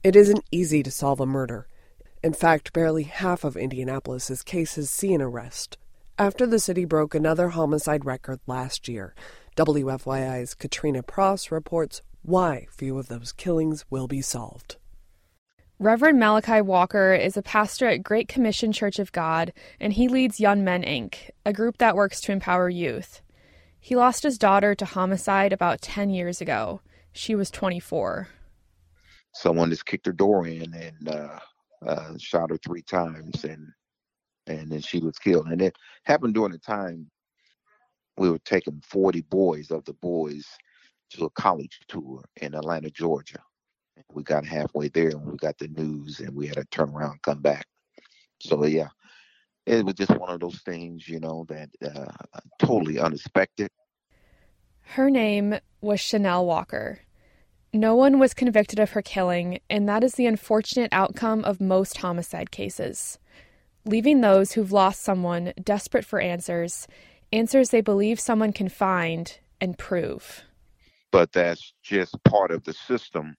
It isn't easy to solve a murder. In fact, barely half of Indianapolis's cases see an arrest. After the city broke another homicide record last year, WFYI's Katrina Pross reports why few of those killings will be solved. Reverend Malachi Walker is a pastor at Great Commission Church of God, and he leads Young Men, Inc., a group that works to empower youth. He lost his daughter to homicide about 10 years ago. She was 24. Someone just kicked her door in and shot her 3 times, and then she was killed. And it happened during the time we were taking 40 boys of the boys to a college tour in Atlanta, Georgia. We got halfway there and we got the news, and we had to turn around and come back. So, yeah, it was just one of those things, that totally unexpected. Her name was Chanel Walker. No one was convicted of her killing, and that is the unfortunate outcome of most homicide cases, leaving those who've lost someone desperate for answers they believe someone can find and prove. But that's just part of the system.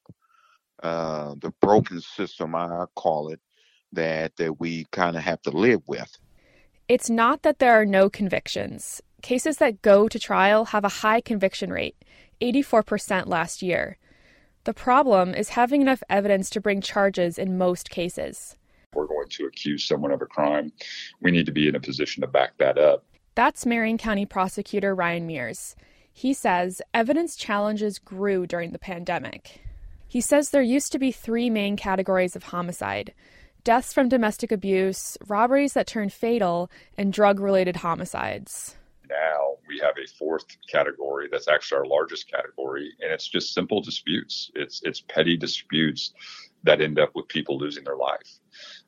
The broken system, I call it, that we kind of have to live with. It's not that there are no convictions. Cases that go to trial have a high conviction rate, 84% last year. The problem is having enough evidence to bring charges in most cases. If we're going to accuse someone of a crime, we need to be in a position to back that up. That's Marion County Prosecutor Ryan Mears. He says evidence challenges grew during the pandemic. He says there used to be 3 main categories of homicide: deaths from domestic abuse, robberies that turned fatal, and drug-related homicides. Now we have a 4th category that's actually our largest category, and it's just simple disputes. It's petty disputes that end up with people losing their life.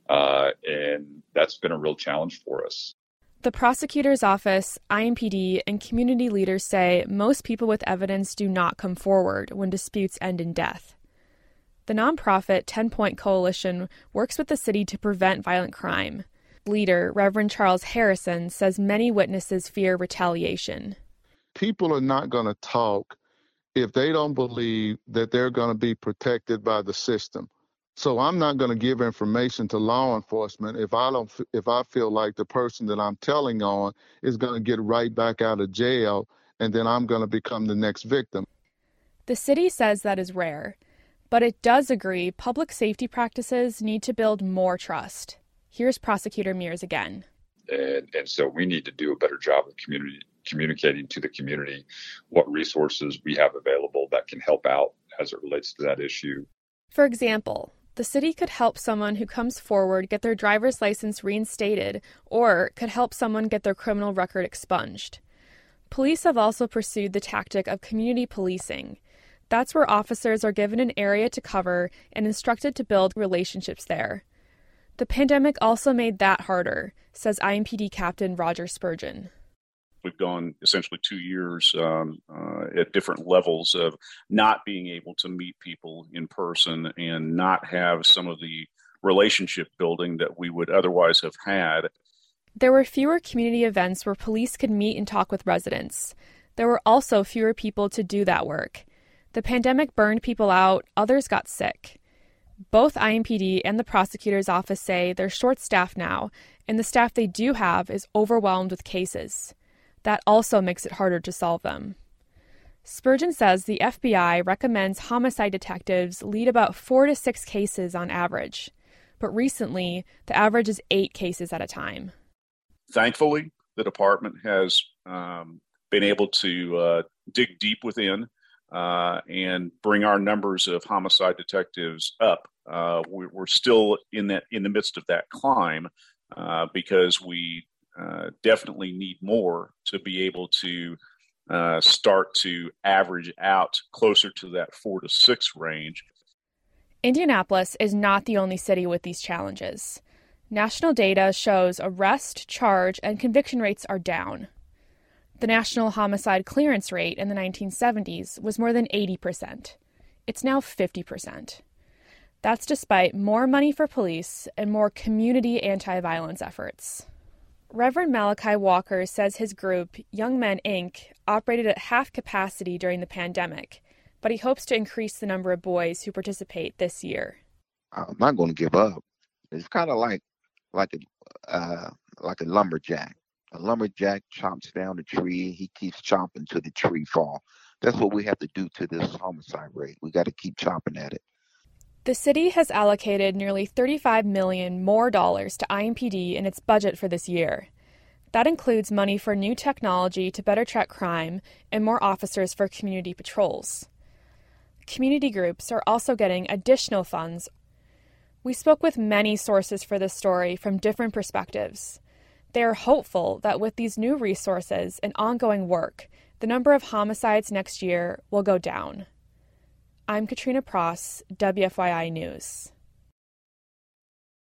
And that's been a real challenge for us. The prosecutor's office, IMPD, and community leaders say most people with evidence do not come forward when disputes end in death. The nonprofit 10 Point Coalition works with the city to prevent violent crime. Leader Reverend Charles Harrison says many witnesses fear retaliation. People are not going to talk if they don't believe that they're going to be protected by the system. So I'm not going to give information to law enforcement if I feel like the person that I'm telling on is going to get right back out of jail, and then I'm going to become the next victim. The city says that is rare, but it does agree public safety practices need to build more trust. Here's Prosecutor Mears again. And so we need to do a better job of communicating to the community what resources we have available that can help out as it relates to that issue. For example, the city could help someone who comes forward get their driver's license reinstated, or could help someone get their criminal record expunged. Police have also pursued the tactic of community policing. That's where officers are given an area to cover and instructed to build relationships there. The pandemic also made that harder, says IMPD Captain Roger Spurgeon. We've gone essentially 2 years at different levels of not being able to meet people in person and not have some of the relationship building that we would otherwise have had. There were fewer community events where police could meet and talk with residents. There were also fewer people to do that work. The pandemic burned people out, others got sick. Both IMPD and the prosecutor's office say they're short-staffed now, and the staff they do have is overwhelmed with cases. That also makes it harder to solve them. Spurgeon says the FBI recommends homicide detectives lead about 4 to 6 cases on average, but recently the average is 8 cases at a time. Thankfully, the department has been able to dig deep within and bring our numbers of homicide detectives up. We're still in the midst of that climb because we definitely need more to be able to start to average out closer to that 4 to 6 range. Indianapolis is not the only city with these challenges. National data shows arrest, charge, and conviction rates are down. The national homicide clearance rate in the 1970s was more than 80%. It's now 50%. That's despite more money for police and more community anti-violence efforts. Reverend Malachi Walker says his group, Young Men, Inc., operated at half capacity during the pandemic, but he hopes to increase the number of boys who participate this year. I'm not going to give up. It's kind of like a lumberjack. A lumberjack chops down a tree. He keeps chopping till the tree fall. That's what we have to do to this homicide rate. We got to keep chopping at it. The city has allocated nearly $35 million more dollars to IMPD in its budget for this year. That includes money for new technology to better track crime and more officers for community patrols. Community groups are also getting additional funds. We spoke with many sources for this story from different perspectives. They are hopeful that with these new resources and ongoing work, the number of homicides next year will go down. I'm Katrina Pross, WFYI News.